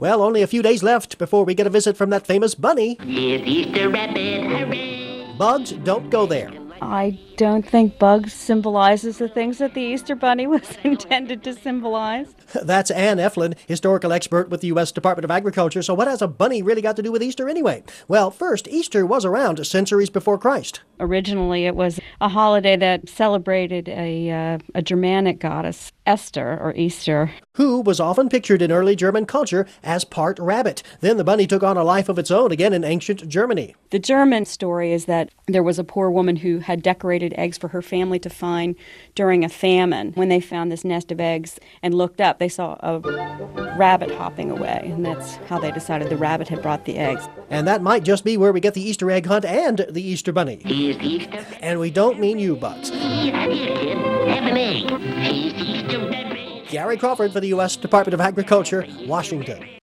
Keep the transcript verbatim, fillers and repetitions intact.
Well, only a few days left before we get a visit from that famous bunny. Here's Easter Rabbit, hooray! Bugs, don't go there. I don't think bugs symbolizes the things that the Easter Bunny was intended to symbolize. That's Ann Eflin, historical expert with the U S Department of Agriculture. So what has a bunny really got to do with Easter anyway? Well, first, Easter was around centuries before Christ. Originally, it was a holiday that celebrated a, uh, a Germanic goddess, Esther, or Easter. Who was often pictured in early German culture as part rabbit. Then the bunny took on a life of its own again in ancient Germany. The German story is that there was a poor woman who had decorated eggs for her family to find during a famine. When they found this nest of eggs and looked up, they saw a rabbit hopping away, and that's how they decided the rabbit had brought the eggs. And that might just be where we get the Easter egg hunt and the Easter bunny. Here's Easter. And we don't mean you, Bugs. Yeah, here, kid. Have an egg. Here's Easter Rabbit. Gary Crawford for the U S Department of Agriculture, Washington.